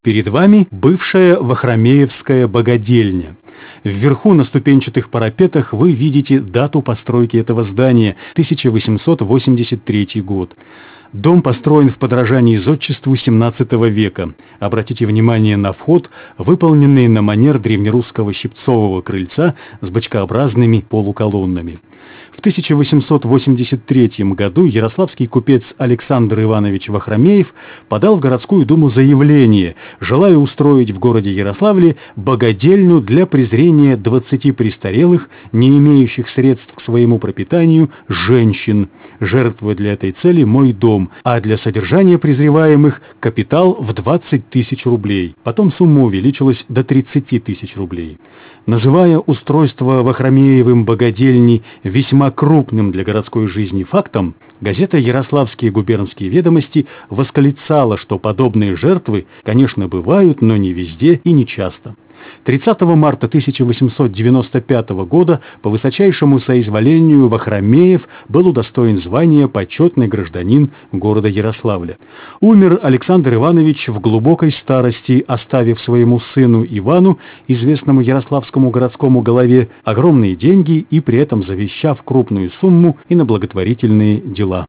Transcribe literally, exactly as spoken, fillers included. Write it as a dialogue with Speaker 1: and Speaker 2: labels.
Speaker 1: Перед вами бывшая Вахромеевская богадельня. Вверху на ступенчатых парапетах вы видите дату постройки этого здания – тысяча восемьсот восемьдесят третий год. Дом построен в подражании зодчеству семнадцатого века. Обратите внимание на вход, выполненный на манер древнерусского щипцового крыльца с бочкообразными полуколоннами. В тысяча восемьсот восемьдесят третьем году ярославский купец Александр Иванович Вахромеев подал в городскую думу заявление, желая устроить в городе Ярославле богадельню для презрения двадцати престарелых, не имеющих средств к своему пропитанию, женщин. Жертвуя для этой цели мой дом, а для содержания презреваемых капитал в двадцать тысяч рублей. Потом сумма увеличилась до тридцати тысяч рублей. Называя устройство Вахромеевым богадельни весьма крупным для городской жизни фактом, газета «Ярославские губернские ведомости» восклицала, что подобные жертвы, конечно, бывают, но не везде и не часто. тридцатого марта тысяча восемьсот девяносто пятого года по высочайшему соизволению Вахромеев был удостоен звания почетный гражданин города Ярославля. Умер Александр Иванович в глубокой старости, оставив своему сыну Ивану, известному ярославскому городскому голове, огромные деньги и при этом завещав крупную сумму и на благотворительные дела.